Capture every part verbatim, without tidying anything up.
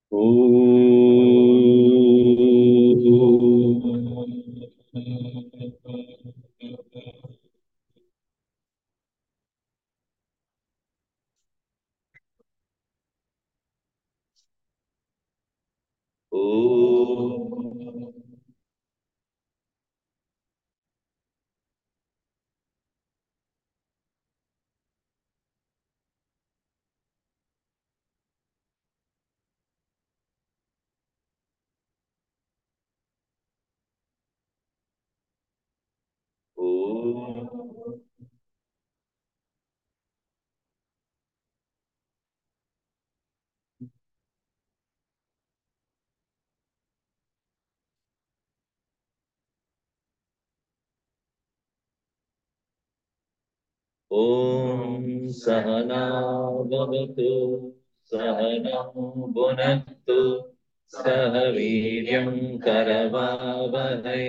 ॐ सहना भवतु सहनौ भुनक्तु सह वीर्यं करवावहै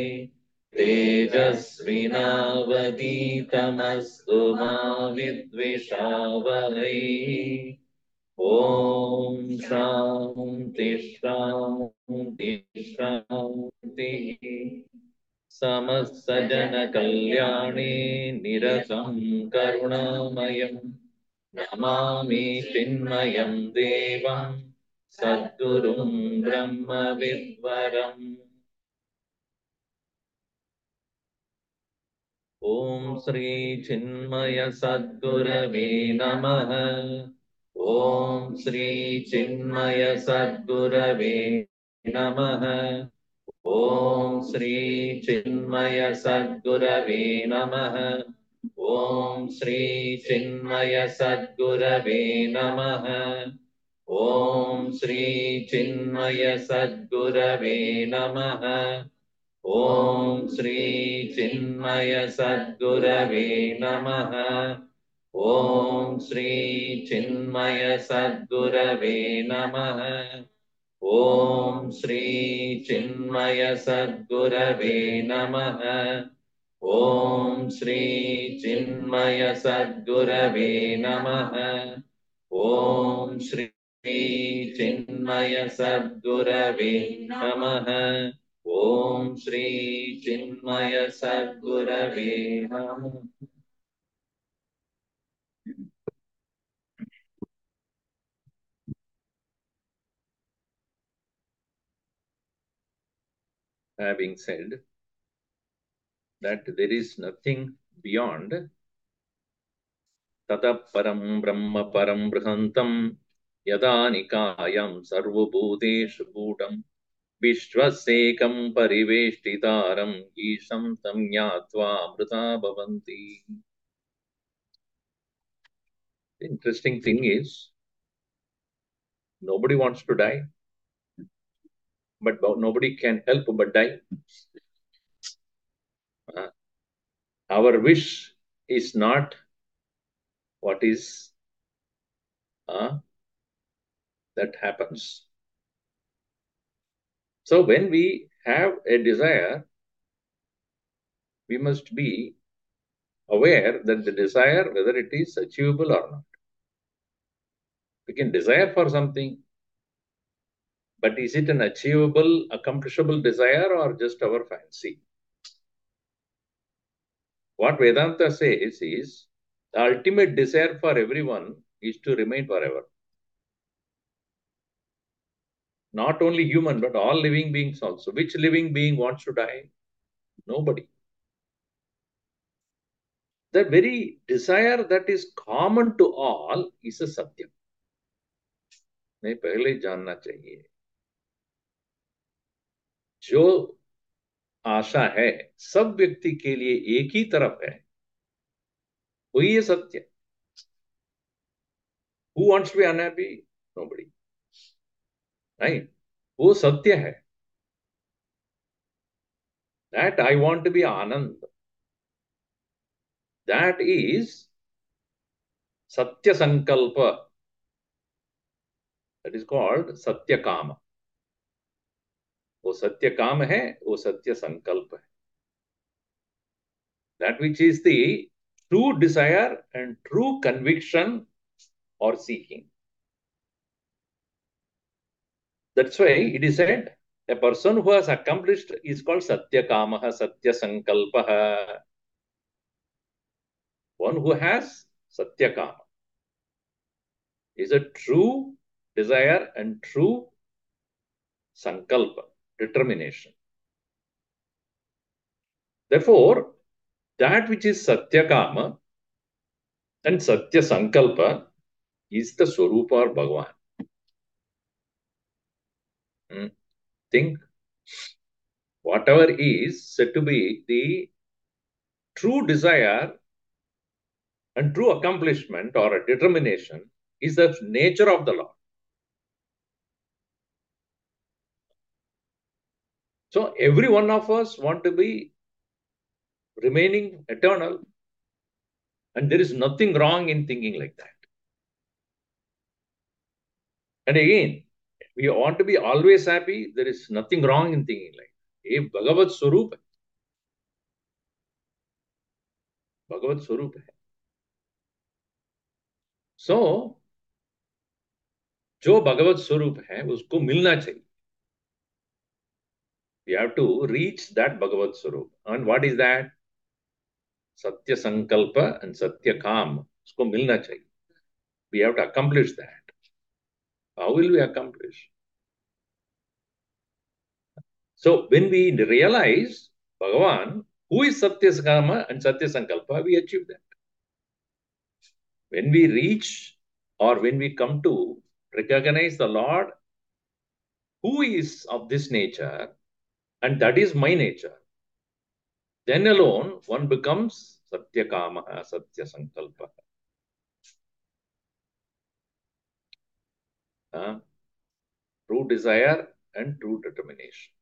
तेजस्विनावधीतमस्तु मा विद्विषावहै ॐ शान्ति शान्ति शान्तिः समस्तजनकल्याणे निरतं करुणामयं नमामि चिन्मयं देवं सद्गुरुं ब्रह्मविद्वरम् ॐ श्री चिन्मय सद्गुरवे नमः ॐ श्री चिन्मय सद्गुरवे नमः ॐ श्री चिन्मय सद्गुरवे नमः ॐ श्री चिन्मय सद्गुरवे नमः ॐ श्री चिन्मय सद्गुरवे नमः ॐ श्री चिन्मय सद्गुरवे नमः ॐ श्री चिन्मय सद्गुरवे नमः ॐ श्री चिन्मय सद्गुरवे नमः ॐ श्री चिन्मय सद्गुरवे नमः ॐ श्री चिन्मय सद्गुरवे नमः ॐ श्री चिन्मय सद्गुरवे नमः Having said that there is nothing beyond Tata param brahma param brihantam yada nikayam sarvabhuteshu bhutam vishvasekam pariveshtitaram isham tam jnatva amrita bhavanti. The interesting thing is, nobody wants to die, but nobody can help but die. Uh, our wish is not what is uh, that happens. So when we have a desire, we must be aware that the desire, whether it is achievable or not. We can desire for something, but is it an achievable, accomplishable desire or just our fancy? What Vedanta says is, the ultimate desire for everyone is to remain forever. Not only human, but all living beings also. Which living being wants to die? Nobody. The very desire that is common to all is a Satyam. मैं पहले जानना चाहिए जो आशा है सब व्यक्ति के लिए एक ही तरफ है, वही है सत्य. Who wants to be unhappy? Nobody. Right? वो सत्य है. That I want to be Anand. That is Satya Sankalpa. That is called Satya Kama. वो सत्य काम है, वो सत्य संकल्प है. That which is the true desire and true conviction or seeking. That's why it is said a person who has accomplished is called Satyakamaha, Satyasankalpaha. One who has Satyakama is a true desire and true sankalpa, determination. Therefore, that which is Satyakama and Satyasankalpa is the Swarupa of Bhagavan. Hmm. Think whatever is said to be the true desire and true accomplishment or a determination is the nature of the Lord. So every one of us want to be remaining eternal, and there is nothing wrong in thinking like that. And again, we want to be always happy. There is nothing wrong in thinking like that. ये भगवत स्वरूप है, भगवत स्वरूप है. So जो भगवत स्वरूप है उसको मिलना चाहिए. We have to reach that Bhagavat Swarup. And what is that? Satya Sankalpa and Satya Kam. उसको मिलना चाहिए. We have to accomplish that. How will we accomplish? So when we realize Bhagavan, who is Satya Kama and Satya Sankalpa, we achieve that. When we reach or when we come to recognize the Lord, who is of this nature, and that is my nature, then alone one becomes Satya Kama, Satya Sankalpa. Uh, true desire and true determination.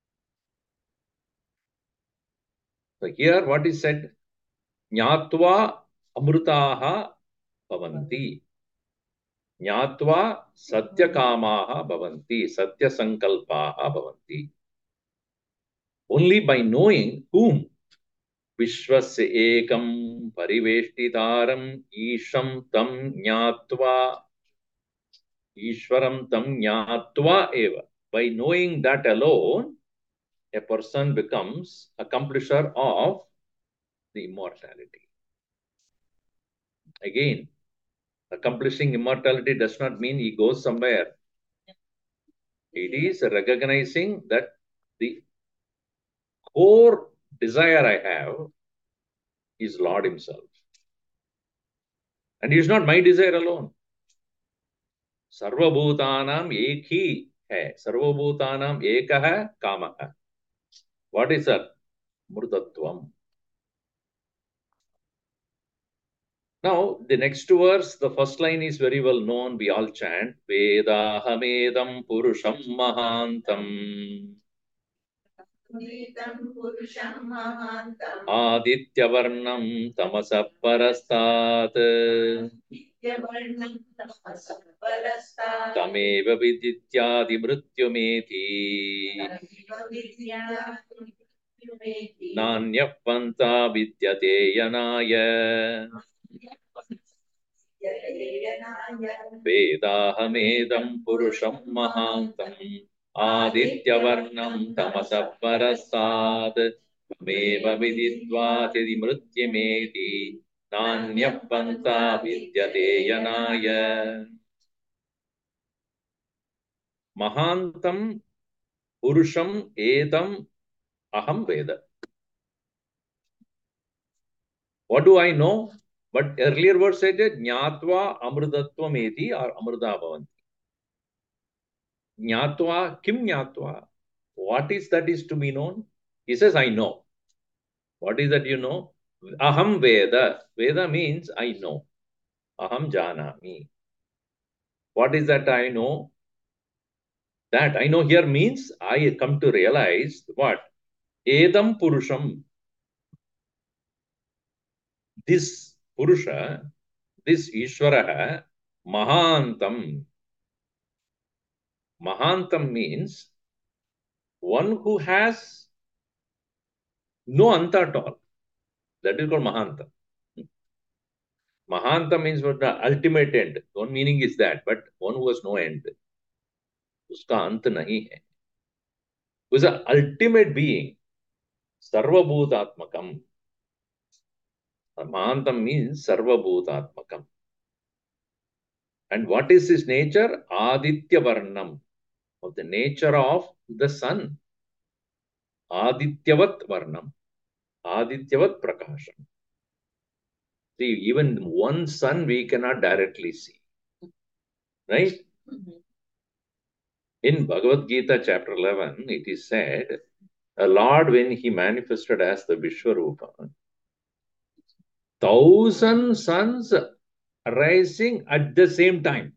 So here what is said? Jnatva amrutaha bhavanti. Jnatva satyakamaha bhavanti. Satyasankalpaha bhavanti. Only by knowing whom Vishwasya ekam pariveshtitaram isham tam jnatva Ishwaram tam jnatva eva. By knowing that alone, a person becomes accomplisher of the immortality. Again, accomplishing immortality does not mean he goes somewhere. It is recognizing that the core desire I have is Lord Himself. And it is not my desire alone. Sarvabhutanam ek hi hai. Sarvabhutanam ekah kamaha. What is that? Murtatvam. Now, the next verse, the first line is very well known. We all chant, Vedahamedam Purusham Mahantam. Adityavarnam Tamasa Parastat. Tameva Vidityadi Mrityumeti. Nanyapanta Vidyate Yanaya. Vedahamedam Purusham Mahantam. Adityavarnam Tamasa Parastat. Tameva Viditvati Mrityumeti. Nanyapanta Vidyate Yanaya. Mahantam Purusham Edam Aham Veda. What do I know? But earlier word said Jnatva Amrudatvam Eti or Amruda Bhavanti. Jnatva Kim Jnatva? What is that is to be known? He says, I know. What is that you know? Aham Veda. Veda means I know. Aham Janami. What is that I know? That I know here means I come to realize what? Edam Purusham. This Purusha, this Ishvara, Mahantam. Mahantam means one who has no anta at all. That is called Mahantam. Mahantam means what the ultimate end. One meaning is that, but one who has no end. उसका अंत नहीं है. Who is the ultimate being, Sarvabhutatmakam. Mahantam means Sarvabhutatmakam. And what is his nature? Aditya Varnam, of the nature of the sun. Adityavat Varnam, Adityavat Prakasham. See, even one sun we cannot directly see. Right? Mm-hmm. In Bhagavad Gita chapter eleven, it is said, a Lord, when he manifested as the Vishwarupa, thousand suns rising at the same time.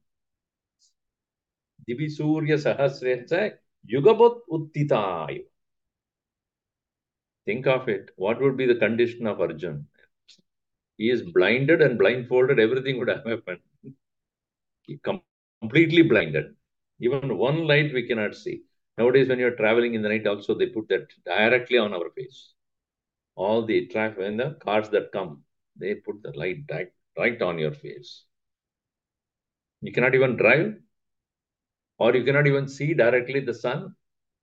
Divi Surya Sahasreta Yugabot Uttitaya. Think of it. What would be the condition of Arjun? He is blinded and blindfolded, everything would have happened. He com completely blinded. Even one light we cannot see. Nowadays, when you're traveling in the night, also they put that directly on our face. All the traffic and the cars that come, they put the light right, right on your face. You cannot even drive, or you cannot even see directly the sun.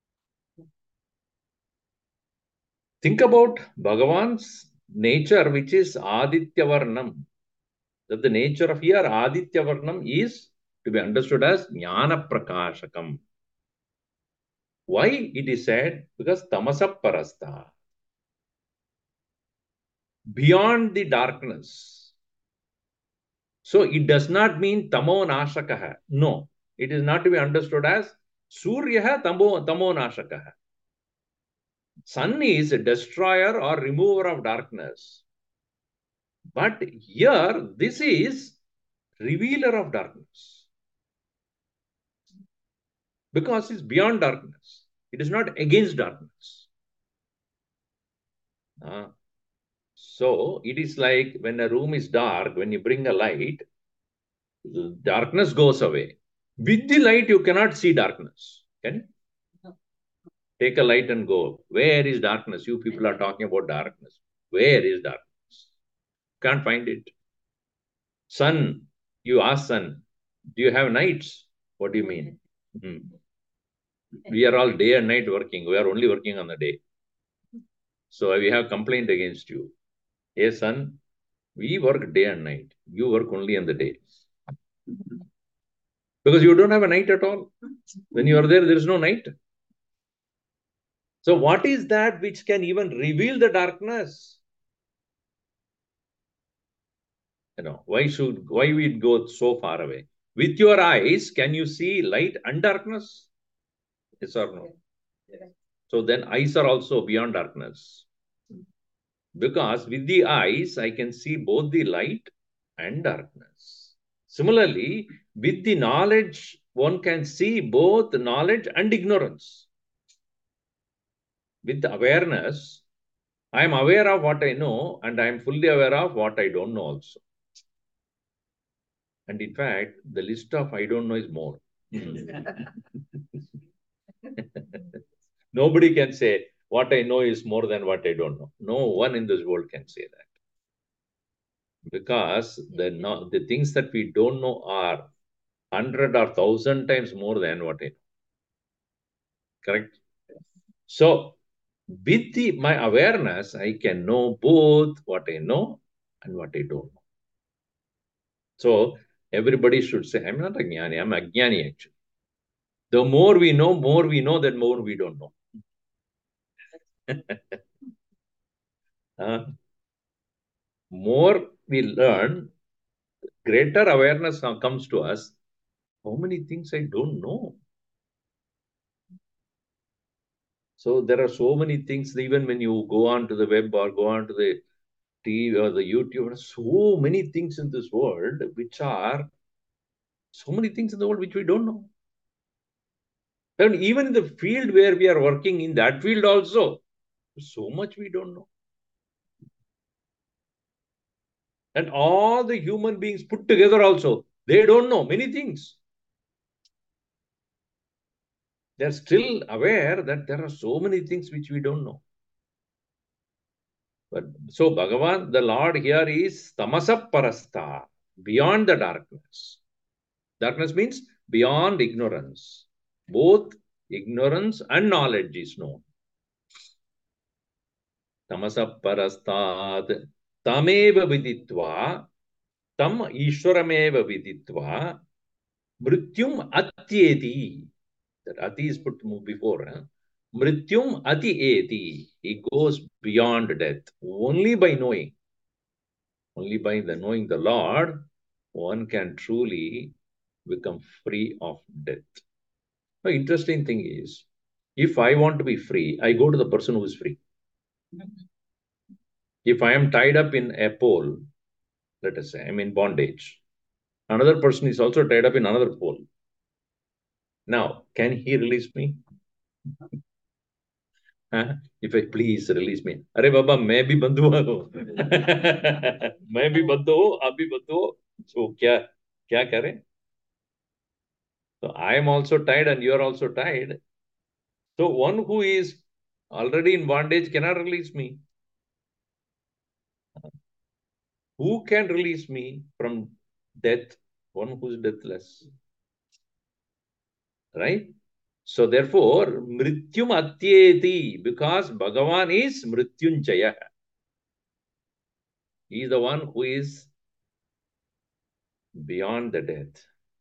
Think about Bhagavan's nature, which is Aditya Varnam. That the nature of here, Aditya Varnam, is to be understood as Jnana Prakashakam. Why it is said? Because Tamasa Parasta. Beyond the darkness. So it does not mean Tamo Nashakaha. No. It is not to be understood as Suryaha Tamo, tamo Nashakaha. Sun is a destroyer or remover of darkness. But here, this is revealer of darkness. Because it's beyond darkness. It is not against darkness. Uh, so, it is like when a room is dark, when you bring a light, darkness goes away. With the light, you cannot see darkness. Can you? No. Take a light and go. Where is darkness? You people are talking about darkness. Where is darkness? Can't find it. Sun, you ask sun, do you have nights? What do you mean? Hmm. We are all day and night working. We are only working on the day. So we have complaint against you. Hey son, we work day and night. You work only on the day. Because you don't have a night at all. When you are there, there is no night. So what is that which can even reveal the darkness? You know, why should, why we go so far away? With your eyes, can you see light and darkness? Yes or no? Yes. So then eyes are also beyond darkness. Because with the eyes, I can see both the light and darkness. Similarly, with the knowledge, one can see both knowledge and ignorance. With the awareness, I am aware of what I know and I am fully aware of what I don't know also. And in fact, the list of I don't know is more. Nobody can say what I know is more than what I don't know. No one in this world can say that. Because the, no, the things that we don't know are hundred or thousand times more than what I know. Correct? So, with the, my awareness, I can know both what I know and what I don't know. So, everybody should say, I'm not a jnani, I'm a jnani actually. The more we know, more we know, that more we don't know. uh, more we learn, greater awareness comes to us. How many things I don't know? So there are so many things, even when you go on to the web or go on to the T V or the YouTube, there are so many things in this world which are, so many things in the world which we don't know. And even in the field where we are working, in that field also, so much we don't know. And all the human beings put together also, they don't know many things. They're still aware that there are so many things which we don't know. But so Bhagavan, the Lord here is tamasa parasta, beyond the darkness. Darkness means beyond ignorance. Both ignorance and knowledge is known. Tamasa parastat tameva viditva tam ishwarameva viditva mrityum atyeti. That ati is put before. Huh? Mrityum atyeti. He goes beyond death only by knowing. Only by the knowing the Lord, one can truly become free of death. The interesting thing is, if I want to be free, I go to the person who is free. If I am tied up in a pole, let us say, I'm in bondage. Another person is also tied up in another pole. Now, can he release me? Huh? If I please release me. Arey Baba, मैं भी बंधु हूँ. मैं भी बंधु हूँ, आप भी बंधु हो. So क्या क्या करें? So I am also tied and you are also tied. So one who is already in bondage cannot release me. Who can release me from death? One who is deathless. Right? So therefore, mrityum atyeti, because Bhagavan is mrityunjaya. He is the one who is beyond the death.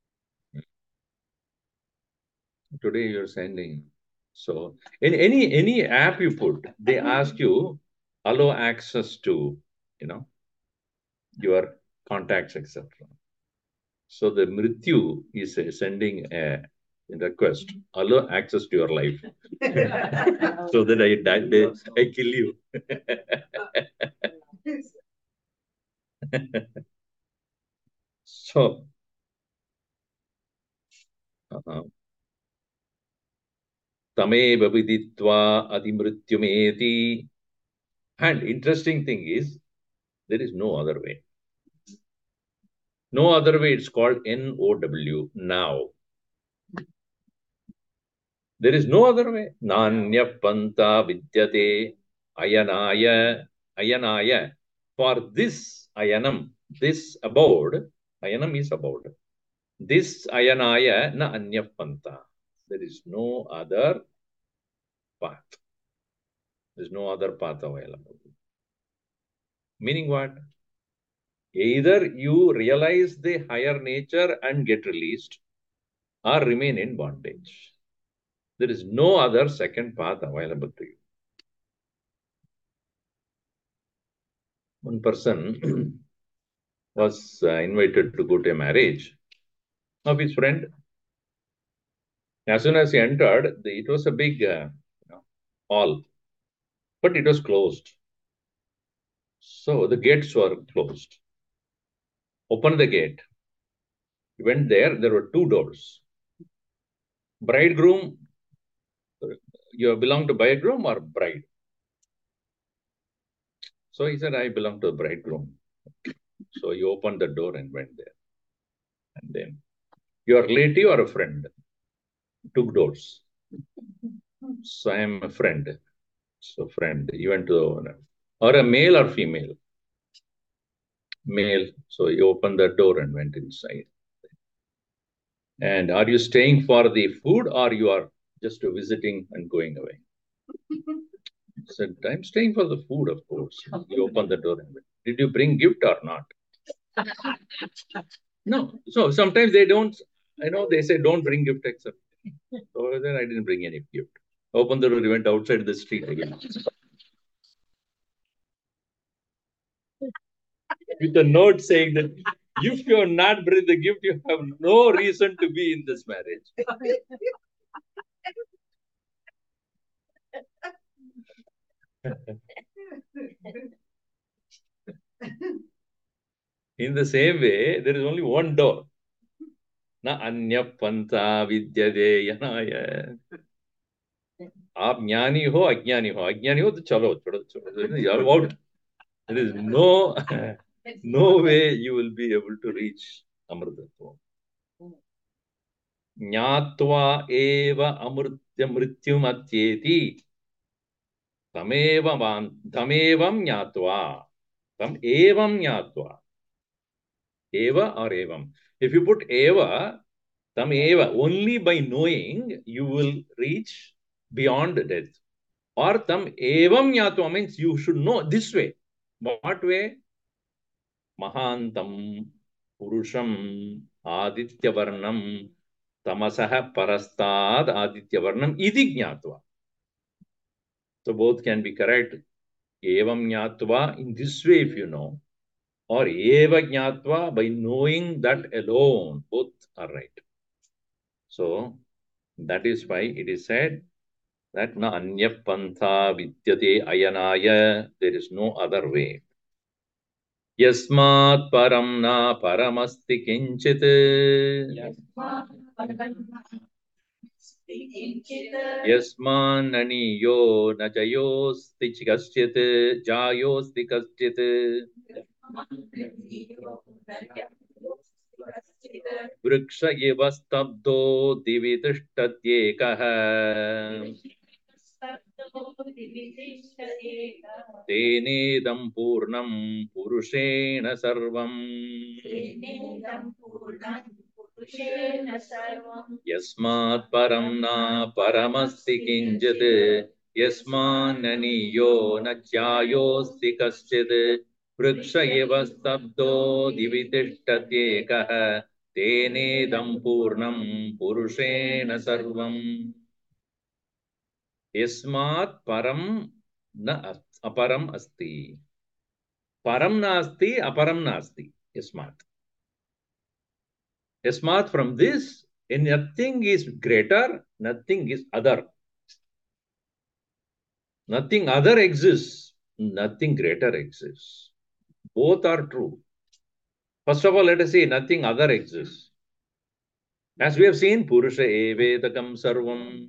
Today you're sending. So in any any app you put, they ask you allow access to, you know, your contacts, et cetera. So the Mrityu is uh, sending a request, allow access to your life. So that I die, they, I kill you. So, uh, tameva viditva adimrityumeti. And interesting thing is, there is no other way. No other way, it's called N O W, now. There is no other way. Nanya panta vidyate ayanaya ayanaya. For this ayanam, this abode, ayanam is abode. This ayanaya na anya panta. There is no other path. There is no other path available. Meaning what? Either you realize the higher nature and get released, or remain in bondage. There is no other second path available to you. One person was uh, invited to go to a marriage of his friend. As soon as he entered, the, it was a big uh, you know, hall, but it was closed. So the gates were closed. Opened the gate. He went there, there were two doors. Bridegroom, you belong to bridegroom or bride? So he said, I belong to the bridegroom. So he opened the door and went there. And then, you are relative or a friend? Two doors. So I am a friend. So friend, you went to the owner. Or a male or female? Male. So he opened the door and went inside. And are you staying for the food or you are just visiting and going away? I said, I'm staying for the food, of course. You opened the door and went. Did you bring gift or not? No. So sometimes they don't, I know they say don't bring gift except. So then I didn't bring any gift. Opened the door, we went outside the street again. With a note saying that if you are not bring the gift, you have no reason to be in this marriage. In the same way, there is only one door. Na anya panta vidyade yanaya. आप ज्ञानी हो अज्ञानी हो अज्ञानी हो तो चलो छोड़ो छोड़ो you are out. There is no no way you will be able to reach amrtatva. Jnatva eva amritya mrityum atyeti tamevam tamevam jnatva tam evam jnatva eva or evam. If you put eva, Tam eva, only by knowing you will reach beyond death. Or tam evam yatva means you should know this way. What way? Mahantam Purusham Aditya Varnam Tamasaha Parastad Aditya Varnam Idi Jnatva. So both can be correct. Evam Jnatva in this way if you know, or Eva Jnatva by knowing that alone. Both are right. So that is why it is said that na anya pantha vidyate ayanaya. There is no other way. Yasmat param na paramasti kinchit. Yasman aniyo na jayosti kaschit. Jayosti kaschit. Vriksha eva stabdo divitishtatyekah. Tenedam purnam purushena sarvam. Yasmat param na paramasti kinjit. Yasman aniyo na jyayosti kaschid. Vriksha eva stabdo divitishtatyekah. Tenedam purnam purushena sarvam. Yasmat param na aparam asti. Param nasti, aparam nasti. Yasmat. Yasmat, from this, and nothing is greater, nothing is other. Nothing other exists, nothing greater exists. Both are true. First of all, let us say nothing other exists. As we have seen, Purusha evedakam sarvam.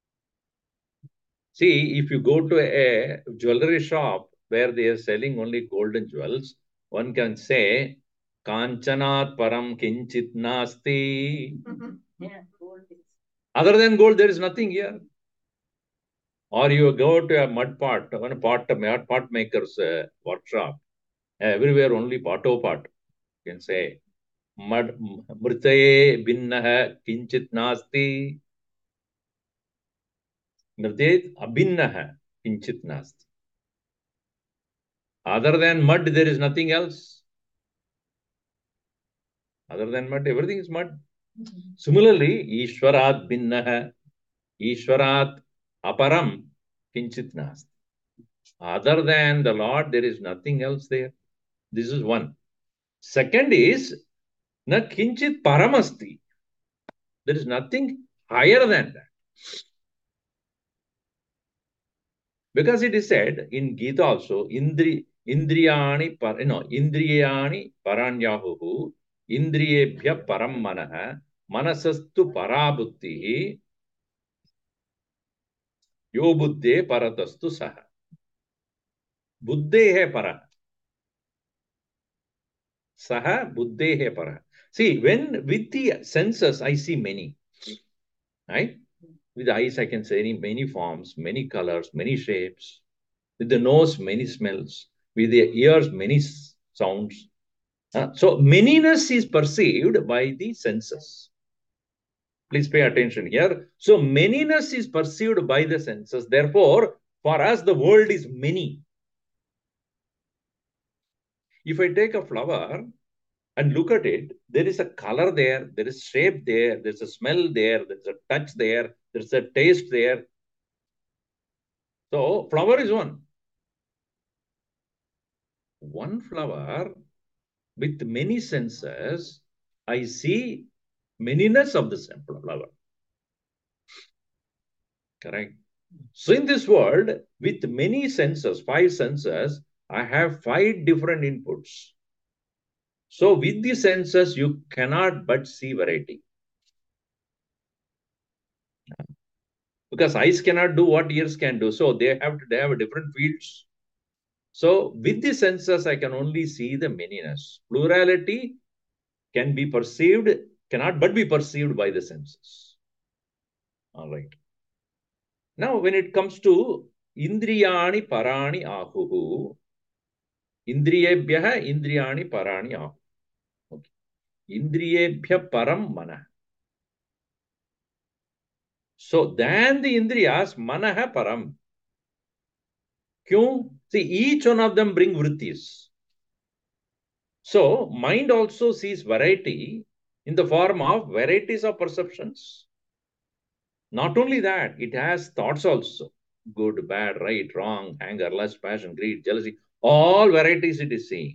See, if you go to a jewelry shop where they are selling only golden jewels, one can say, Kanchanat param kinchit nasti. Yeah, gold. Other than gold, there is nothing here. Or you go to a mud pot, one pot, mud pot maker's uh, workshop. Everywhere only potto pot. You can say, mud mrtaye binnaha kinchit nasti. Mrtaye abhinnaha kinchit nasti. Other than mud, there is nothing else. Other than mud, everything is mud. Mm-hmm. Similarly, Ishwarat binnaha, Ishwarat aparam kinchit nasti. Other than the Lord, there is nothing else there. This is one. Second is, na kinchit paramasti. There is nothing higher than that. Because it is said in Gita also, Indri, Indriyani, par, you know, Indriyani paranyahuhu, Indriyebhya param manaha, manasastu parabuddhi, yo buddhe paratastu saha. Buddhe hai para. Saha buddhe hai para. See, when with the senses, I see many. Right? With the eyes, I can see many forms, many colors, many shapes. With the nose, many smells. With the ears, many sounds. Uh, so, manyness is perceived by the senses. Please pay attention here. So, manyness is perceived by the senses. Therefore, for us, the world is many. If I take a flower and look at it, there is a color there, there is shape there, there's a smell there, there's a touch there, there's a taste there. So, flower is one. One flower with many senses, I see manyness of the flower. Correct. So, in this world, with many senses, five senses, I have five different inputs. So, with the senses, you cannot but see variety. Because eyes cannot do what ears can do. So, they have to they have different fields. So, with the senses, I can only see the manyness. Plurality can be perceived, cannot but be perceived by the senses. All right. Now, when it comes to Indriyani Parani Ahuhu, Indriyebhya Indriyani Parani Ahu. Okay. Indriyebhya Param Mana. So then the Indriyas, Manaha Param. Kyun? See, each one of them bring vrittis. So mind also sees variety in the form of varieties of perceptions. Not only that, it has thoughts also. Good, bad, right, wrong, anger, lust, passion, greed, jealousy. All varieties it is seeing.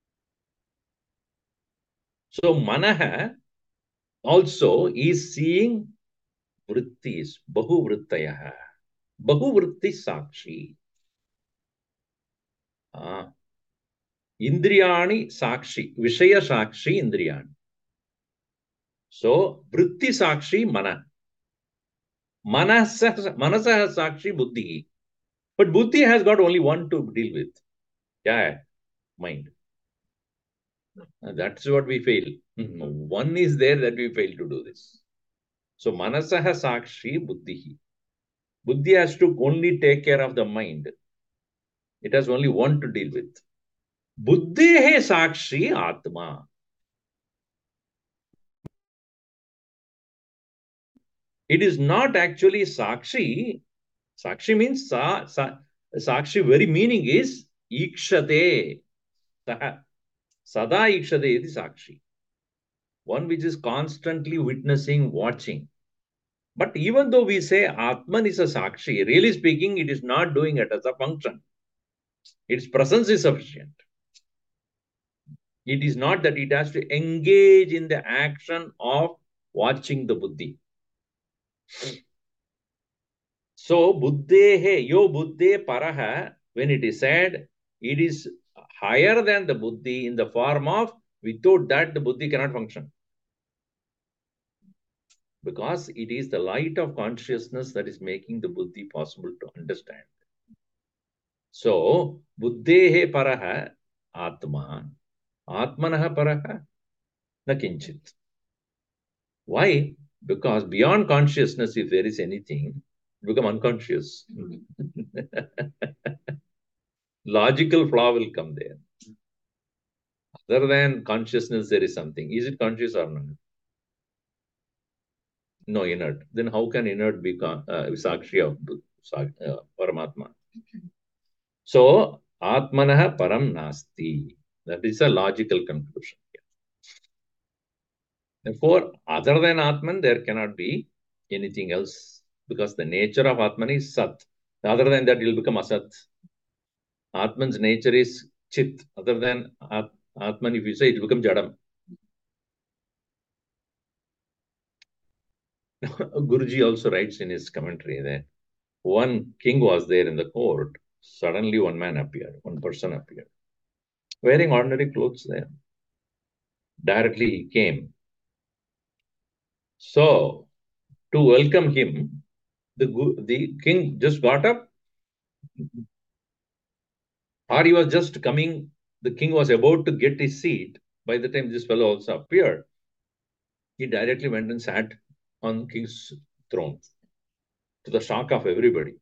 So Manaha also is seeing vrittis, bahu vrittayaha. Bahu vritti sakshi. Ah. Indriyani sakshi, Vishaya sakshi indriyani. So, vritti sakshi mana. Manasa, manasa sakshi buddhi. But buddhi has got only one to deal with. Yeah, mind. That's what we fail. One is there that we fail to do this. So, manasaha sakshi buddhi. Buddhi has to only take care of the mind. It has only one to deal with. Buddhehe sakshi atma. It is not actually sakshi. Sakshi means sa, sa, sakshi very meaning is ikshate. Sada ikshate is sakshi. One which is constantly witnessing, watching. But even though we say Atman is a sakshi, really speaking, it is not doing it as a function. Its presence is sufficient. It is not that it has to engage in the action of watching the buddhi. So, buddhehe, yo buddhe paraha, when it is said, it is higher than the buddhi in the form of, without that the buddhi cannot function. Because it is the light of consciousness that is making the buddhi possible to understand. So, buddhehe paraha atma, atmanaha paraha na kinchit. Why? Because beyond consciousness, if there is anything, become unconscious. Logical flaw will come there. Other than consciousness, there is something. Is it conscious or not? No, inert. Then how can inert be uh, sakshi of uh, Paramatma? So, Atmanaha Param Nasti. That is a logical conclusion. Therefore, other than Atman, there cannot be anything else because the nature of Atman is Sat. Other than that, it will become Asat. Atman's nature is Chit. Other than At Atman, if you say, it will become Jadam. Guruji also writes in his commentary that one king was there in the court. Suddenly, one man appeared, one person appeared, wearing ordinary clothes there. Directly, he came. So, to welcome him, the, the king just got up, or he was just coming. The king was about to get his seat. By the time this fellow also appeared, he directly went and sat on king's throne, to the shock of everybody.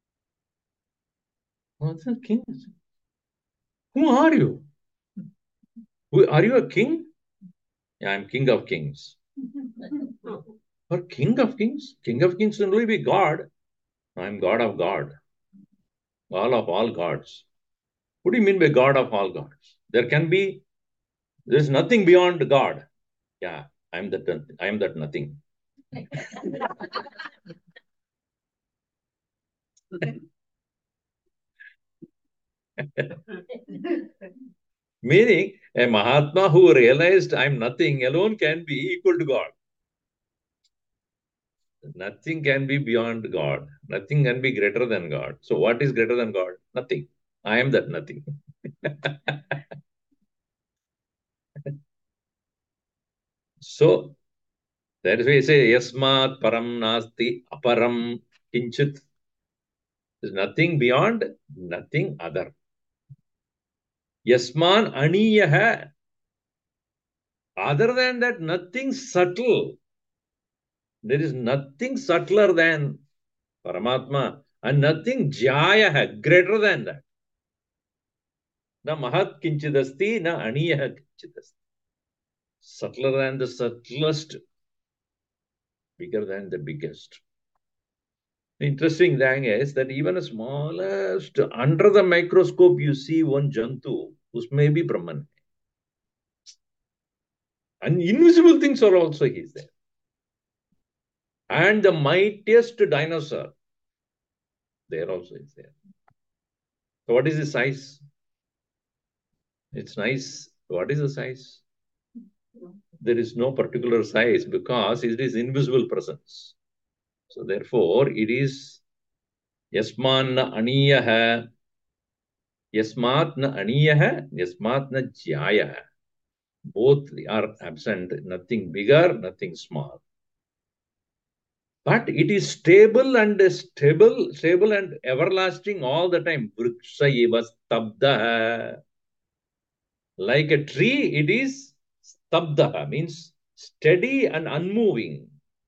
Oh, the king. Who are you? Are you a king? Yeah, I'm king of kings. Or king of kings? King of kings can only be God. I'm God of God. All of all gods. What do you mean by God of all gods? There can be, there's nothing beyond God. Yeah, I'm that, I am that nothing. Meaning, a Mahatma who realized I'm nothing alone can be equal to God. Nothing can be beyond God. Nothing can be greater than God. So what is greater than God? Nothing. I am that nothing. So that is why I say, Yasmat param nasti aparam kinchit. There's nothing beyond, nothing other. Yasman aniyaha. Other than that, nothing subtle. There is nothing subtler than Paramatma and nothing jaya, greater than that. Na mahat kinchidasti, na aniyaha kinchidasti. Subtler than the subtlest, bigger than the biggest. The interesting thing is that even the smallest, under the microscope, you see one Jantu, who's maybe Brahman. And invisible things are also he's there. And the mightiest dinosaur, there also is there. So what is the size? It's nice. What is the size? There is no particular size because it is invisible presence. So therefore, it is yasman na aniyaha, yasmat na aniyaha, yasmat na jyayaha. Both are absent, nothing bigger, nothing small. But it is stable and stable, stable and everlasting all the time. Vriksha eva stabda. Like a tree, it is stabda, means steady and unmoving.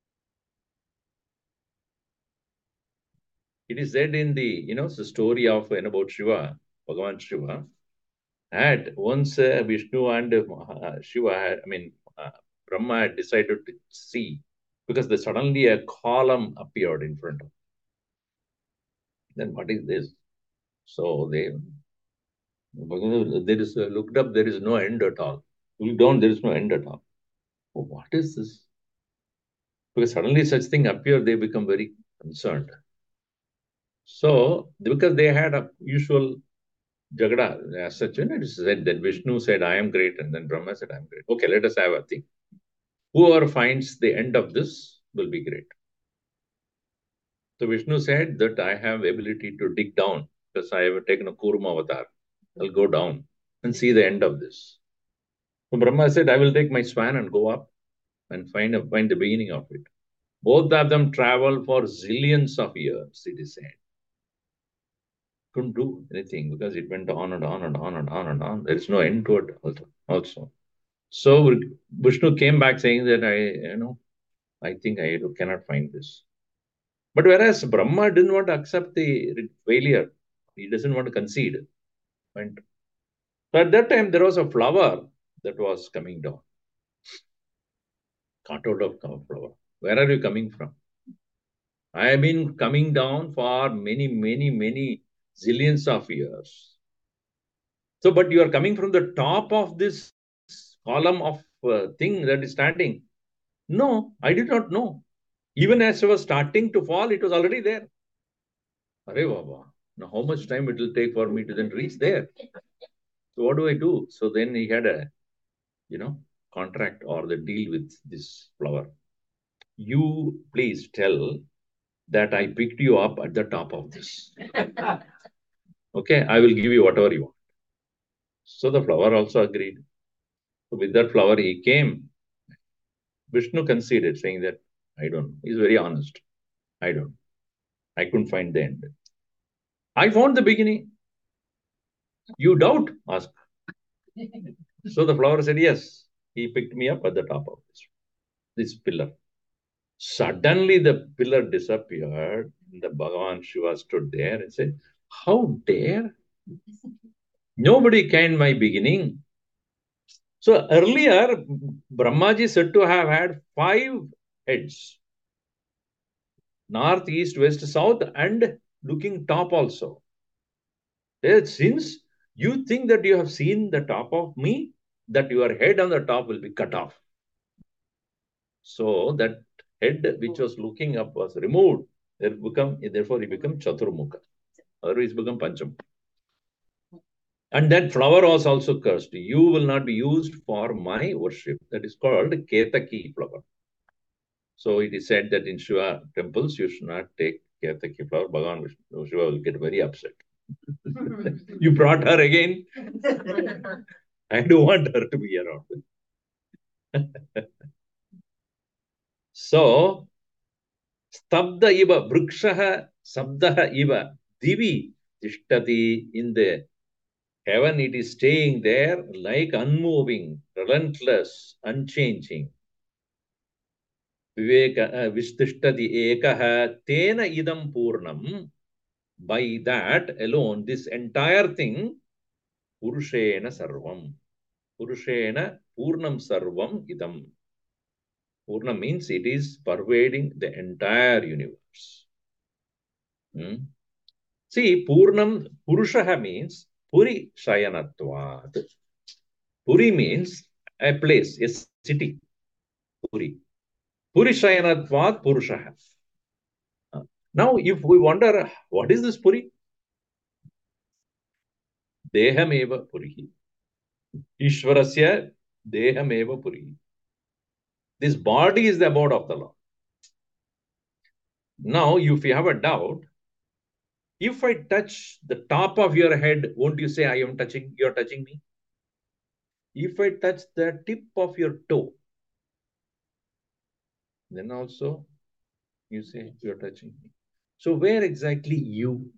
It is said in the, you know, the story of and about Shiva, Bhagavan Shiva, had once uh, Vishnu and uh, Shiva, had, I mean, uh, Brahma had decided to see because the, suddenly a column appeared in front of them. Then what is this? So they, there is uh, looked up, there is no end at all. Look down, there is no end at all. Oh, what is this? Because suddenly such thing appear, they become very concerned. So because they had a usual jagada as such, and it is said that Vishnu said, I am great, and then Brahma said, I am great. Okay, let us have a thing. Whoever finds the end of this will be great. So Vishnu said that I have ability to dig down because I have taken a Kurma avatar. I'll go down and see the end of this. So Brahma said, I will take my swan and go up and find, a, find the beginning of it. Both of them travel for zillions of years, it is said. Couldn't do anything because it went on and on and on and on and on. There is no end to it also. also. So Vishnu came back saying that I, you know, I think I cannot find this. But whereas Brahma didn't want to accept the failure, he doesn't want to concede. And so at that time, there was a flower that was coming down. Caught out of flower. Where are you coming from? I have been coming down for many, many, many zillions of years. So, but you are coming from the top of this column of uh, thing that is standing. No, I did not know. Even as I was starting to fall, it was already there. Arey Baba, now how much time it will take for me to then reach there? So what do I do? So then he had a, you know, contract or the deal with this flower. You please tell that I picked you up at the top of this. Okay, I will give you whatever you want. So the flower also agreed. So with that flower, he came. Vishnu conceded, saying that, I don't know. He's very honest. I don't. I couldn't find the end. I found the beginning. You doubt? Ask. So the flower said, yes. He picked me up at the top of this, this pillar. Suddenly the pillar disappeared. And the Bhagavan Shiva stood there and said, how dare? Nobody can my beginning. So earlier, Brahmaji said to have had five heads. North, east, west, south, and looking top also. Since you think that you have seen the top of me, that your head on the top will be cut off. So that head which was looking up was removed. Become, therefore, he became Chaturmukha. Otherwise, become Pancham. And that flower was also cursed. You will not be used for my worship. That is called Ketaki flower. So it is said that in Shiva temples, you should not take Ketaki flower. Bhagavan Vishnu, Shiva will get very upset. You brought her again. I don't want her to be around. So, stabda iva, vrikshaha, sabdaha iva, divi, tishtati, in the heaven it is staying there like unmoving, relentless, unchanging. Viveka, uh, vistishtati ekaha, tena idam purnam. By that alone, this entire thing, Purushena sarvam. Purushena purnam sarvam idam. Purna means it is pervading the entire universe. Hmm? See, Purnam, Purushaha means Puri Shayanatvat. Puri means a place, a city. Puri. Puri Shayanatvat Purushaha. Now, if we wonder, what is this Puri? Dehameva Puri. Ishwarasya Dehameva Puri. This body is the abode of the Lord. Now, if you have a doubt, if I touch the top of your head, won't you say I am touching, you're touching me? If I touch the tip of your toe, then also you say you're touching me. So where exactly you?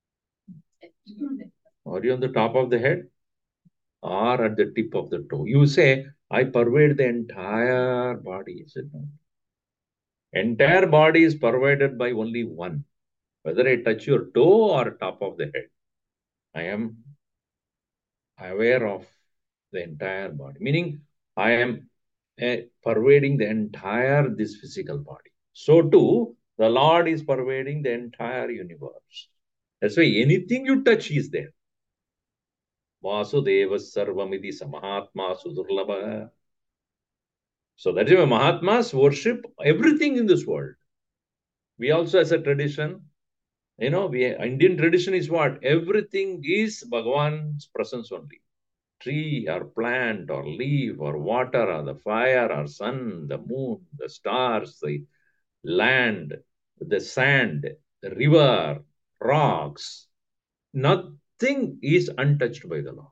Are you on the top of the head or at the tip of the toe? You say, I pervade the entire body. Is it not? Entire body is pervaded by only one. Whether I touch your toe or top of the head, I am aware of the entire body. Meaning, I am uh, pervading the entire this physical body. So too, the Lord is pervading the entire universe. That's why anything you touch is there. Vasudeva Sarvamidi Samahatma Sudurlabha. So that is why Mahatmas worship everything in this world. We also, as a tradition, you know, we Indian tradition is what? Everything is Bhagavan's presence only. Tree or plant or leaf or water or the fire or sun, the moon, the stars, the land, the sand, the river, rocks. Nothing is untouched by the Lord.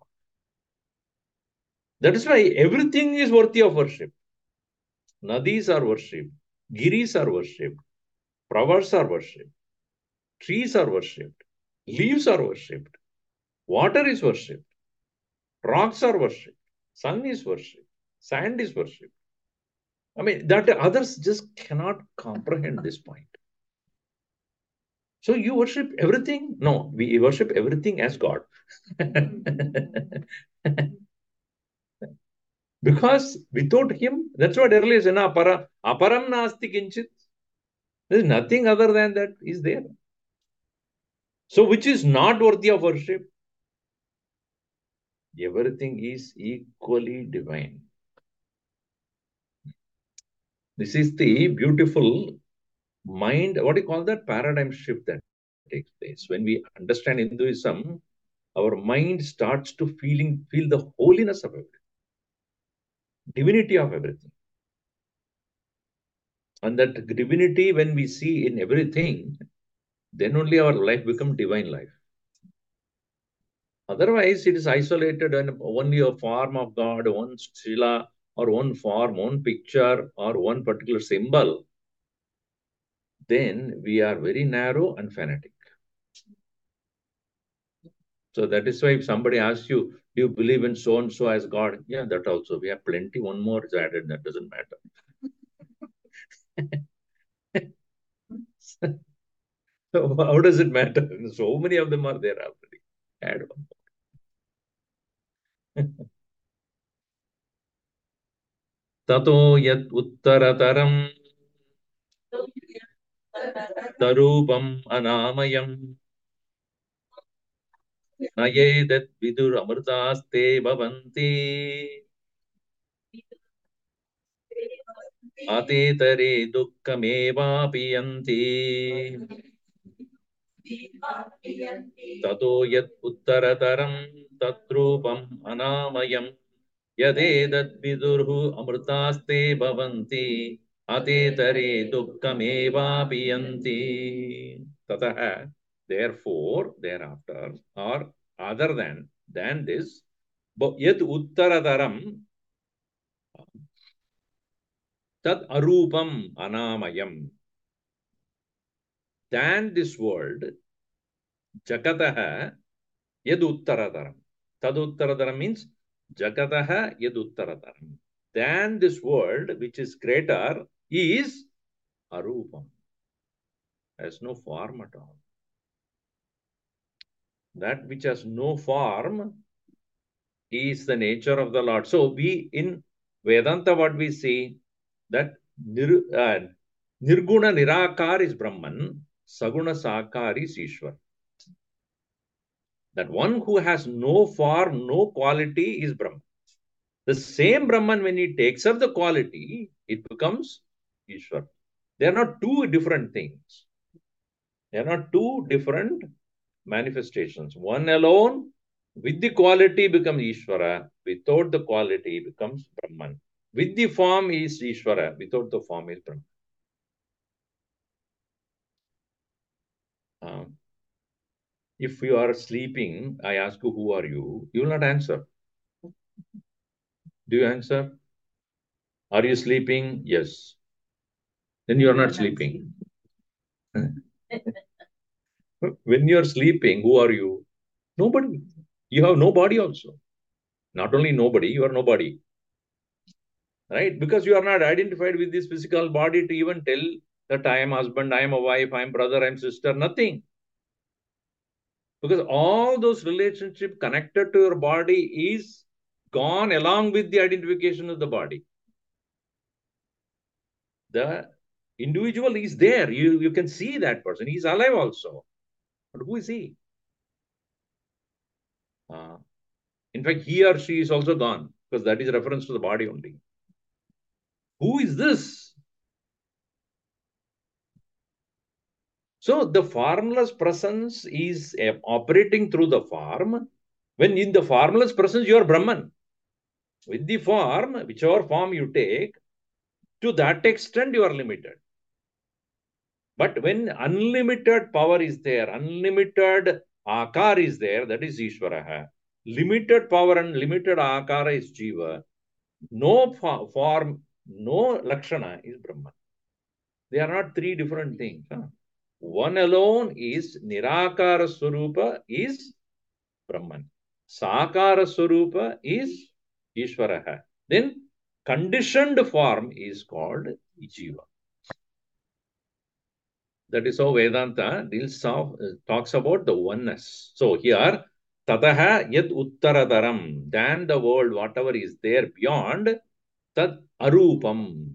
That is why everything is worthy of worship. Nadis are worshipped, giris are worshipped, flowers are worshipped, trees are worshipped, leaves are worshipped, water is worshipped, rocks are worshipped, sun is worshipped, sand is worshipped. I mean, that others just cannot comprehend this point. So you worship everything? No, we worship everything as God. Because without him, that's what earlier said, aparam nasti kinchit. There's nothing other than that is there. So which is not worthy of worship? Everything is equally divine. This is the beautiful mind, what do you call that? Paradigm shift that takes place. When we understand Hinduism, our mind starts to feeling feel the holiness of everything, divinity of everything. And that divinity, when we see in everything, then only our life becomes divine life. Otherwise, it is isolated and only a form of God, one stila, or one form, one picture, or one particular symbol. Then we are very narrow and fanatic. So that is why if somebody asks you, do you believe in so and so as God? Yeah, that also. We have plenty. One more is added. That doesn't matter. So how does it matter? So many of them are there already. Add one more. Tato yat uttarataram tarupam anamayam nayedat vidur amrtaste bhavanti atetare dukkamevapi yanti tato yat uttarataram tatrupam anamayam yadedat vidurhu amrtaste bhavanti atetare dukkamevapi yanti tataha. Therefore, thereafter, or other than than this, yad uttaradaram tad arupam anamayam. Than this world, jakataha yad uttaradaram. Tad uttaradaram means jakataha yad uttaradaram. Than this world, which is greater, is arupam. Has no form at all. That which has no form is the nature of the Lord. So we in Vedanta, what we see that nir, uh, Nirguna Nirakar is Brahman, Saguna Sakari is Ishwar. That one who has no form, no quality is Brahman. The same Brahman, when he takes up the quality, it becomes Ishwar. They are not two different things. They are not two different manifestations. One alone with the quality becomes Ishvara. Without the quality becomes Brahman. With the form is Ishvara. Without the form is Brahman. Uh, if you are sleeping, I ask you, who are you? You will not answer. Do you answer? Are you sleeping? Yes. Then you are not sleeping. When you are sleeping, who are you? Nobody. You have no body also. Not only nobody, you are nobody. Right? Because you are not identified with this physical body to even tell that I am husband, I am a wife, I am brother, I am sister, nothing. Because all those relationships connected to your body is gone along with the identification of the body. The individual is there. You, you can see that person. He is alive also. But who is he? Uh, in fact, he or she is also gone, because that is reference to the body only. Who is this? So the formless presence is uh, operating through the form. When in the formless presence, you are Brahman. With the form, whichever form you take, to that extent you are limited. But when unlimited power is there, unlimited akar is there, that is Ishvaraha. Limited power and limited akara is Jiva. No form, no lakshana is Brahman. They are not three different things. Huh? One alone is Nirakara Swarupa is Brahman. Sakara Swarupa is Ishvaraha. Then conditioned form is called Jiva. That is how Vedanta deals of, uh, talks about the oneness. So here, Tataha yad uttaradaram, than the world, whatever is there beyond, tad arupam.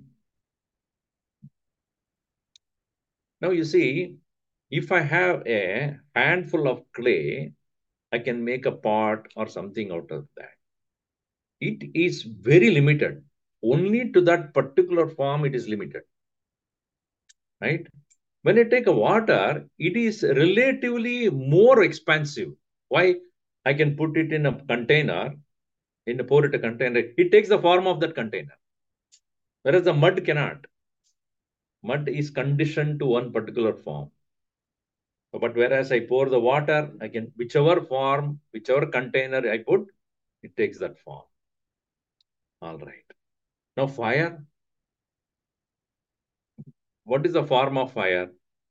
Now you see, if I have a handful of clay, I can make a pot or something out of that. It is very limited. Only to that particular form it is limited. Right? When I take a water, it is relatively more expansive. Why? I can put it in a container, in a pour it a container. It takes the form of that container. Whereas the mud cannot. Mud is conditioned to one particular form. But whereas I pour the water, I can, whichever form, whichever container I put, it takes that form. All right. Now fire. What is the form of fire?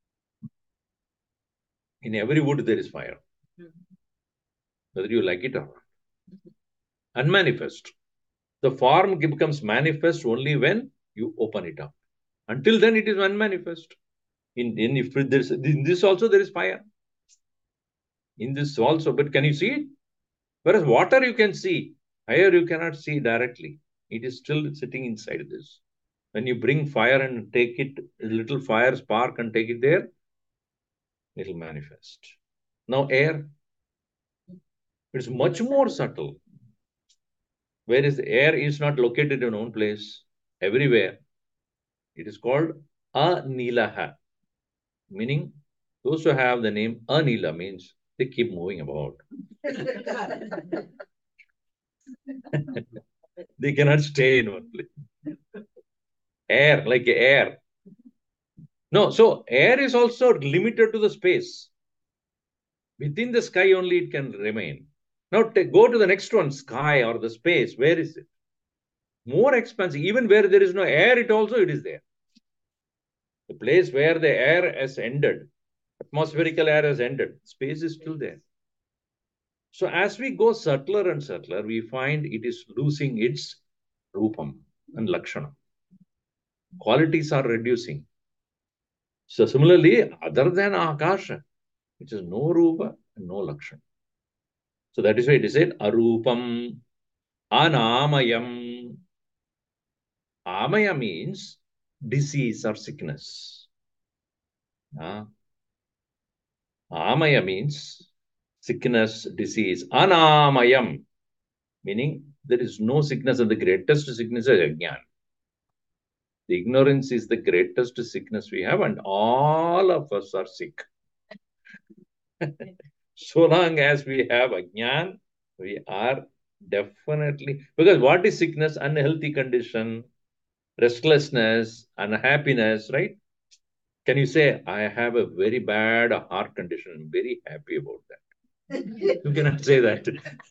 In every wood there is fire. Whether you like it or not. Unmanifest. The form becomes manifest only when you open it up. Until then, it is unmanifest. In, in, if there's, in this also, there is fire. In this also, but can you see it? Whereas water you can see, fire you cannot see directly. It is still sitting inside this. When you bring fire and take it, a little fire spark and take it there, it will manifest. Now air, it's much more subtle. Whereas the air is not located in one place, everywhere. It is called Anilaha, meaning those who have the name Anila means they keep moving about. They cannot stay in one place. Air, like air. No, so air is also limited to the space. Within the sky only it can remain. Now go to the next one, sky or the space. Where is it? More expansive. Even where there is no air, it also it is there. The place where the air has ended, atmospherical air has ended, space is still there. So as we go subtler and subtler, we find it is losing its rupam and lakshana. Qualities are reducing. So similarly, other than akasha, which is no rupa and no lakshana. So that is why it is said arupam, anamayam. Amaya means disease or sickness. Uh, Amaya means sickness, disease. Anamayam, meaning there is no sickness, and the greatest sickness is ajnana. The ignorance is the greatest sickness we have, and all of us are sick. So long as we have ajnana, we are definitely, because what is sickness? Unhealthy condition, restlessness, unhappiness, right? Can you say, I have a very bad heart condition? I'm very happy about that. You cannot say that.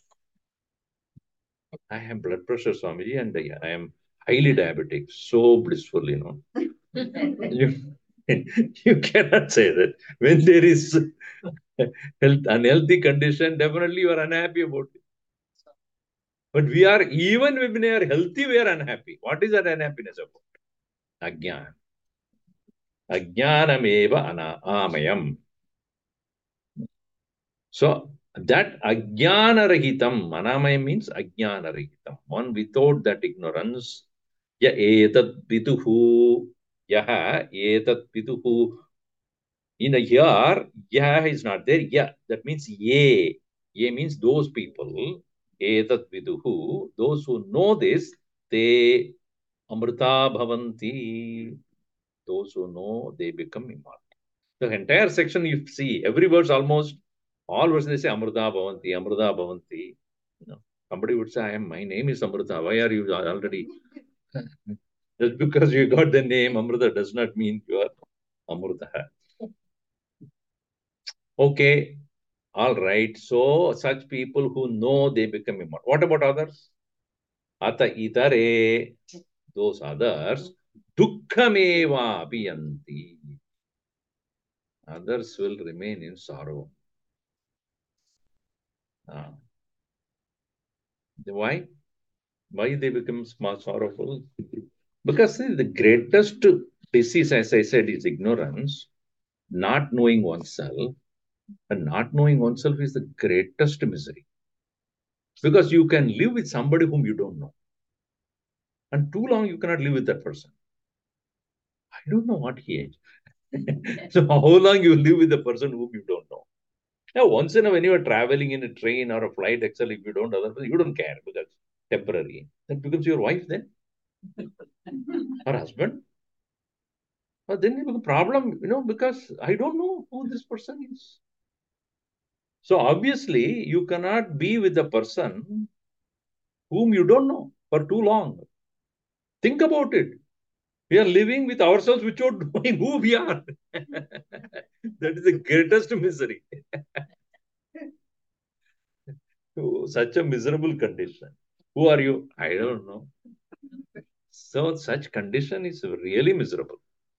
I have blood pressure, Swamiji, and I am highly diabetic. So blissful, you know. you, you cannot say that. When there is health, unhealthy condition, definitely you are unhappy about it. But we are, even when we are healthy, we are unhappy. What is that unhappiness about? Ajnana. Ajnanameva ana amayam. So that ajnana-rahitam, anamaya means ajnana-rahitam. One without that ignorance, ya etat viduhu, yaha etat viduhu. In a here, yah is not there. Yeah, that means ye. Ye means those people. Etat viduhu, those who know this, they amrita bhavanti. Those who know, they become immortal. The entire section you see, every verse almost, all verses they say Amrita Bhavanti, Amrita Bhavanti. You know, somebody would say, I am, my name is Amrita. Why are you already? Just because you got the name Amrita does not mean you are Amrita. Okay, all right. So such people who know they become immortal. What about others? Ata itare, those others, dukkhameva apiyanti. Others will remain in sorrow. Uh, why? Why they become small, sorrowful? Because see, the greatest disease, as I said, is ignorance, not knowing oneself. And not knowing oneself is the greatest misery. Because you can live with somebody whom you don't know. And too long you cannot live with that person. I don't know what he is. So how long you live with the person whom you don't know? Now, once in a when you are traveling in a train or a flight, actually, if you don't otherwise, you don't care because temporary. That becomes your wife then. Or husband. But then you have a problem, you know, because I don't know who this person is. So obviously, you cannot be with a person whom you don't know for too long. Think about it. We are living with ourselves without knowing who we are. That is the greatest misery. Oh, such a miserable condition. Who are you? I don't know. So such condition is really miserable.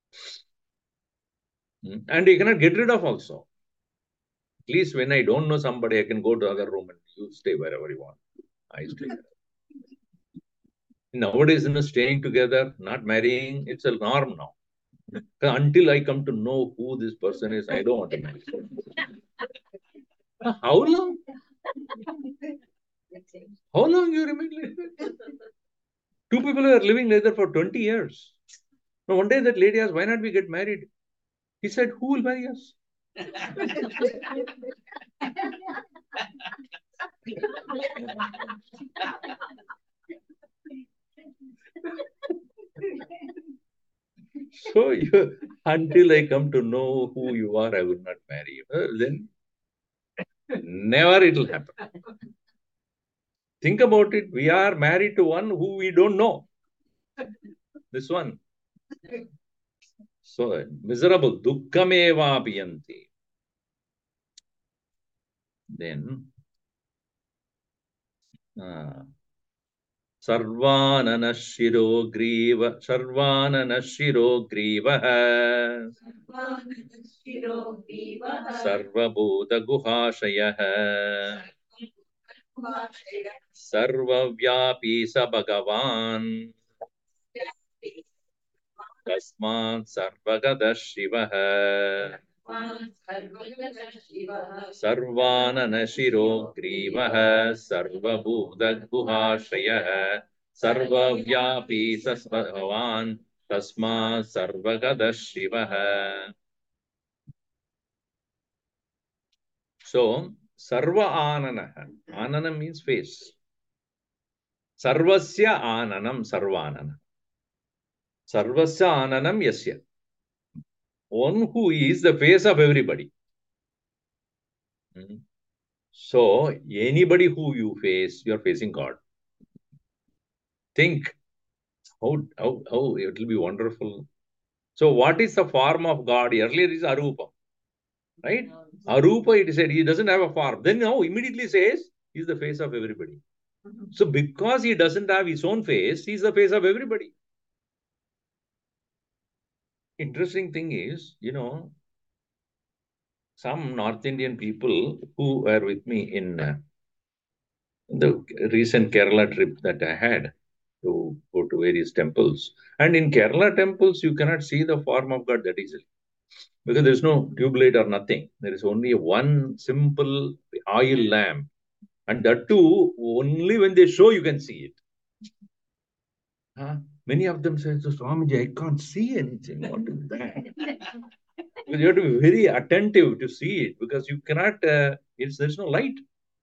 Hmm. And you cannot get rid of also. At least when I don't know somebody, I can go to other room and you stay wherever you want. I stay. Nowadays, you know, staying together, not marrying, it's a norm now. Until I come to know who this person is, I don't want to marry. How long? How long you remain like that? Two people are living together for twenty years. Now, one day that lady asked, why not we get married? He said, who will marry us? So, you, until I come to know who you are, I will not marry you. Uh, then, never it will happen. Think about it. We are married to one who we don't know. This one. So, miserable. Dukkhameva piyanti. Then, uh, सर्वाननशिरो ग्रीव सर्वाननशिरो ग्रीवः सर्वभूतगुहाशयः सर्वव्यापी स भगवान् तस्मात् सर्वगतः शिवः सर्वाननशिरो ग्रीवः सर्वभूतगुहाशयः सर्वव्यापी स भगवान् तस्मात् सर्वगतः शिवः. So, Sarva Ananaha. Anana means face. Sarvasya Ananam Sarvanana. Sarvasya Ananam Yasya. One who is the face of everybody. Hmm. So, anybody who you face, you are facing God. Think how, how, how it will be wonderful. So, what is the form of God? Earlier is Arupa, right? Arupa, it said he doesn't have a form. Then now immediately says he's the face of everybody. So, because he doesn't have his own face, he's the face of everybody. Interesting thing is, you know, some North Indian people who were with me in uh, the recent Kerala trip that I had to go to various temples. And in Kerala temples, you cannot see the form of God that easily because there's no tube light or nothing. There is only one simple oil lamp. And that too, only when they show, you can see it. Huh? Many of them say, so Swamiji, I can't see anything. What is that? Because you have to be very attentive to see it because you cannot, uh, it's, there's no light.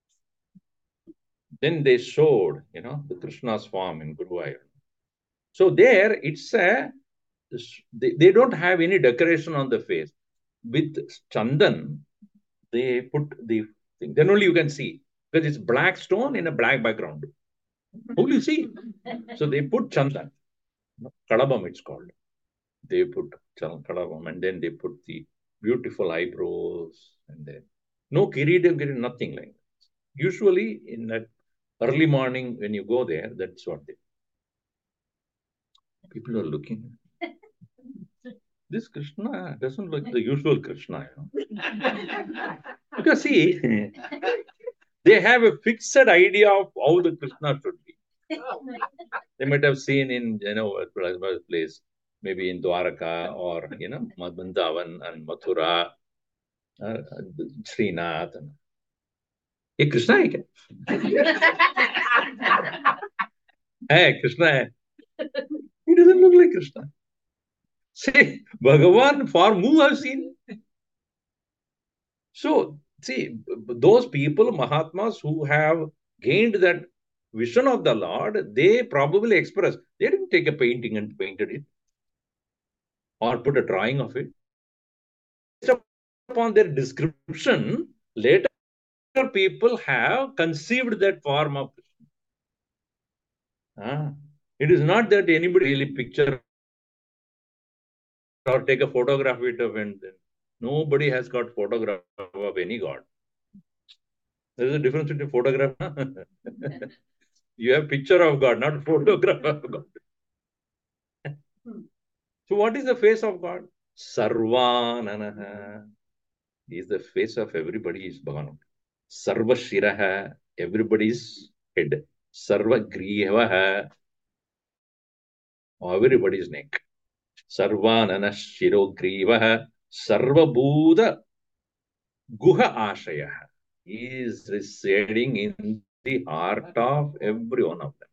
Then they showed, you know, the Krishna's form in Guruvayur. So there, it's a, they, they don't have any decoration on the face. With Chandan, they put the thing. Then only you can see because it's black stone in a black background. How do you see? So they put Chandan. Kadabam, it's called. They put Kadabam and then they put the beautiful eyebrows and then no kiridam, kiridam, nothing like that. Usually in that early morning when you go there, that's what they people are looking. This Krishna doesn't look the usual Krishna, you know. Because see, they have a fixed idea of how the Krishna should be. They might have seen in, you know, a place, maybe in Dwaraka or, you know, Vrindavan and Mathura, uh, Srinath. Hey, Krishna hai kya? Hey, Krishna hai. He doesn't look like Krishna. See, Bhagavan form who have seen? So, see, those people, Mahatmas who have gained that vision of the Lord, they probably express. They didn't take a painting and painted it or put a drawing of it. Based upon their description, later people have conceived that form of Krishna. Ah, it is not that anybody really picture or take a photograph of it and then nobody has got photograph of any god. There is a difference between photograph. You have picture of God, not photograph of God. So what is the face of God? Sarvananaha. He is the face of everybody is Bhagavan. Sarva Shiraha, everybody's head. Sarva Grivaha, everybody's neck. Sarvanana Shiro Grivaha, Sarva Buddha Guha Ashaya. He is residing in the heart of every one of them.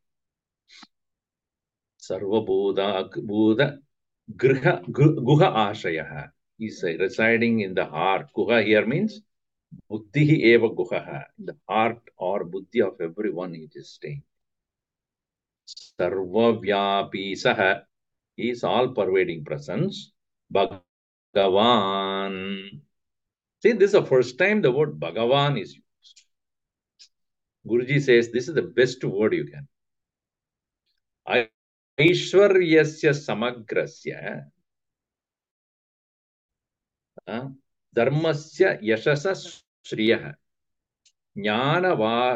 Sarva Buddha Buddha Griha Guha Ashaya. He is residing in the heart. Guha here means Buddhi eva guhaha. The heart or buddhi of everyone it is staying. Sarva vyapi saha. He is all pervading presence. Bhagavan. See, this is the first time the word Bhagavan is used. Guruji says this is the best word you can. Aishwaryasya samagrasya dharmasya yashasa shriyah jnana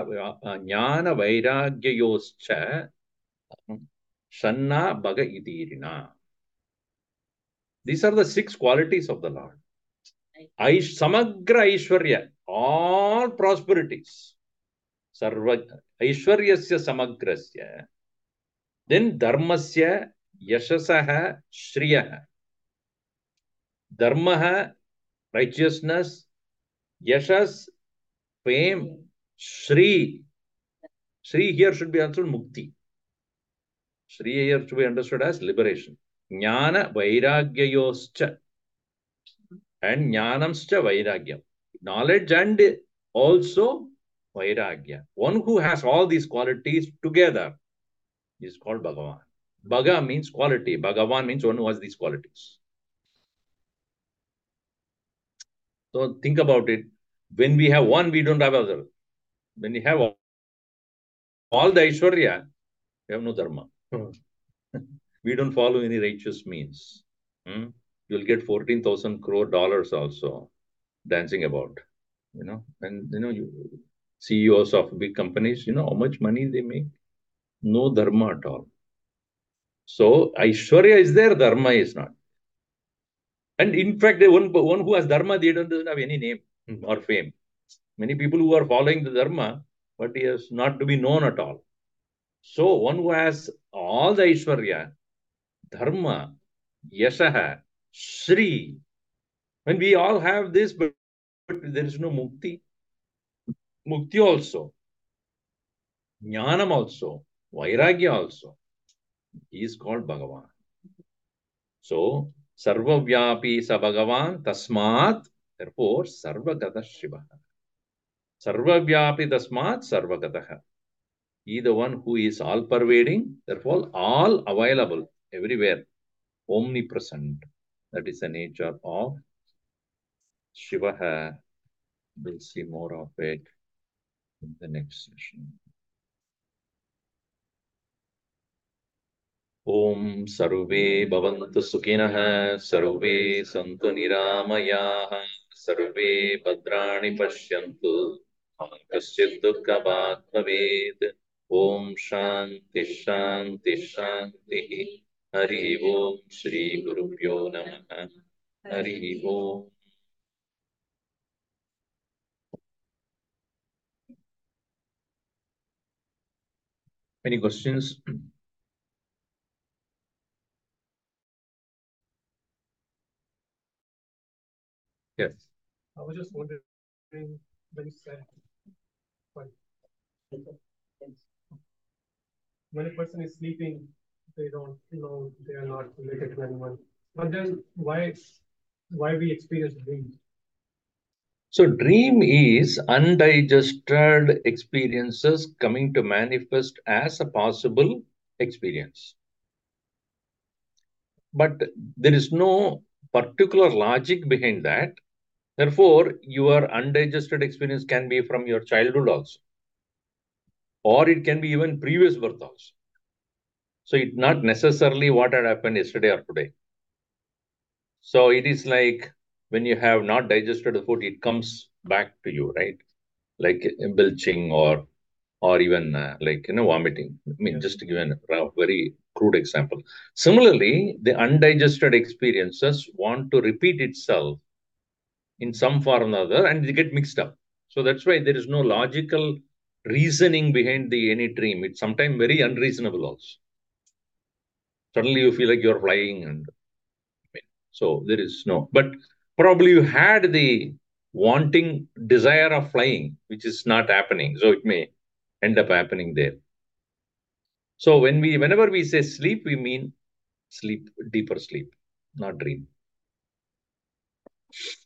vairagyayoscha shanna bhaga idirina. These are the six qualities of the Lord. Aish, samagra aishwarya, all prosperities. Sarva aishwaryasya samagrasya. Then dharmasya yashasaha shriyaha. Dharmaha, righteousness, yashas, fame, shri. Shri here should be also mukti. Shri here should be understood as liberation. Jnana vairagyayoscha. And jnanamscha vairagyam. Knowledge and also Vairagya. One who has all these qualities together is called Bhagavan. Bhaga means quality. Bhagavan means one who has these qualities. So think about it. When we have one, we don't have other. When we have all, all the Aishwarya, we have no dharma. We don't follow any righteous means. Hmm? You'll get fourteen thousand crore dollars also dancing about, you know, and you know, you, C E Os of big companies, you know how much money they make? No dharma at all. So Aishwarya is there, dharma is not. And in fact, the one, one who has dharma, they don't doesn't have any name or fame. Many people who are following the dharma, but he is not to be known at all. So one who has all the Aishwarya, dharma, yashaha, Shri, when we all have this, but, but there is no mukti. Mukti also, jnanam also, vairagya also. He is called Bhagavan. So, sarvavyapi sa Bhagavan, tasmat, therefore, sarvagata Shiva. Sarvavyapi tasmat, sarvagataha. He the one who is all pervading, therefore, all available, everywhere, omnipresent. That is the nature of Shiva. We'll see more of it in the next session. Om Sarve Bhavantu Sukhinah Sarve Santu Niramayaha Sarve Bhadrani Pashyantu Kaschid Dukkha Bhat Bhavet. Om Shanti Shanti Shanti Hari Om Shri Gurubhyo Namaha Hari Om. Any questions? Yes. I was just wondering when you said when a person is sleeping, they don't know they are not related to anyone. But then why why we experience dreams? So dream is undigested experiences coming to manifest as a possible experience. But there is no particular logic behind that. Therefore, your undigested experience can be from your childhood also. Or it can be even previous birth also. So it's not necessarily what had happened yesterday or today. So it is like when you have not digested the food, it comes back to you, right? Like belching or or even uh, like you know vomiting. I mean, just to give a very crude example. Similarly, the undigested experiences want to repeat itself in some form or another, and they get mixed up. So that's why there is no logical reasoning behind the any dream. It's sometimes very unreasonable also. Suddenly you feel like you're flying, and I mean, so there is no. But probably you had the wanting desire of flying, which is not happening. So it may end up happening there. So when we, whenever we say sleep, we mean sleep, deeper sleep, not dream.